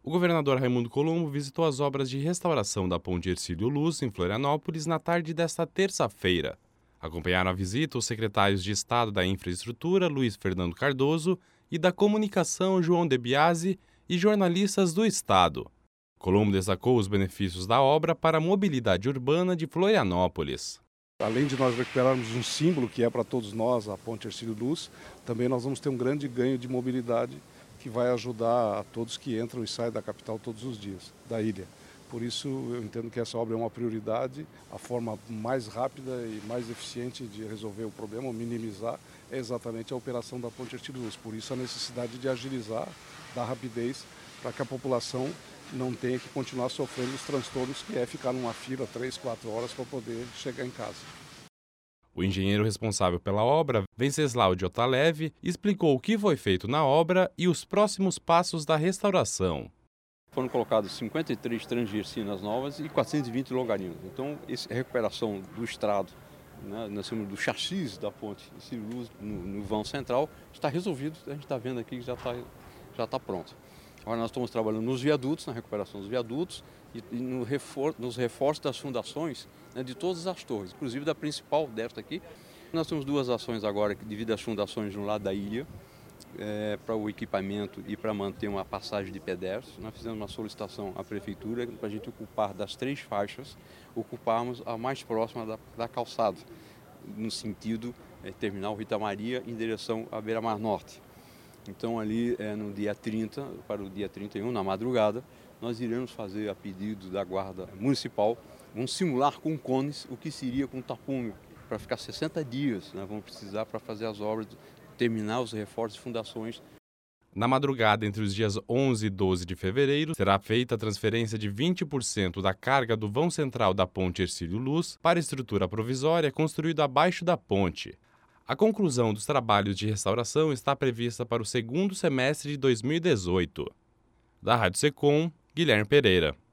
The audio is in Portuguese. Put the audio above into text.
O governador Raimundo Colombo visitou as obras de restauração da Ponte Hercílio Luz, em Florianópolis, na tarde desta terça-feira. Acompanharam a visita os secretários de Estado da Infraestrutura, Luiz Fernando Cardoso, e da Comunicação, João De Biasi, e jornalistas do Estado. Colombo destacou os benefícios da obra para a mobilidade urbana de Florianópolis. Além de nós recuperarmos um símbolo que é para todos nós, a Ponte Hercílio Luz, também nós vamos ter um grande ganho de mobilidade que vai ajudar a todos que entram e saem da capital todos os dias, da ilha. Por isso, eu entendo que essa obra é uma prioridade. A forma mais rápida e mais eficiente de resolver o problema, ou minimizar, é exatamente a operação da Ponte Hercílio Luz. Por isso, a necessidade de agilizar, dar rapidez, para que a população não tenha que continuar sofrendo os transtornos que é ficar numa fila 3, 4 horas para poder chegar em casa. O engenheiro responsável pela obra, Venceslau de Otalev, explicou o que foi feito na obra e os próximos passos da restauração. Foram colocados 53 transgercinas novas e 420 longarinas. Então, essa recuperação do estrado, né, nós chamamos do chassis da ponte Hercílio Luz no vão central, está resolvido. A gente está vendo aqui que já está pronto. Agora nós estamos trabalhando nos viadutos, na recuperação dos viadutos e nos reforços das fundações, né, de todas as torres, inclusive da principal desta aqui. Nós temos duas ações agora devido às fundações no lado da ilha, para o equipamento e para manter uma passagem de pedestres. Nós fizemos uma solicitação à prefeitura para a gente ocupar das 3 faixas, ocuparmos a mais próxima da calçada, no sentido terminal Rita Maria em direção à Beira-Mar Norte. Então ali no dia 30, para o dia 31, na madrugada, nós iremos fazer a pedido da Guarda Municipal, vamos simular com cones o que seria com tapume, para ficar 60 dias, né, vamos precisar para fazer as obras, terminar os reforços e fundações. Na madrugada entre os dias 11 e 12 de fevereiro, será feita a transferência de 20% da carga do vão central da Ponte Hercílio Luz para a estrutura provisória construída abaixo da ponte. A conclusão dos trabalhos de restauração está prevista para o segundo semestre de 2018. Da Rádio Secom, Guilherme Pereira.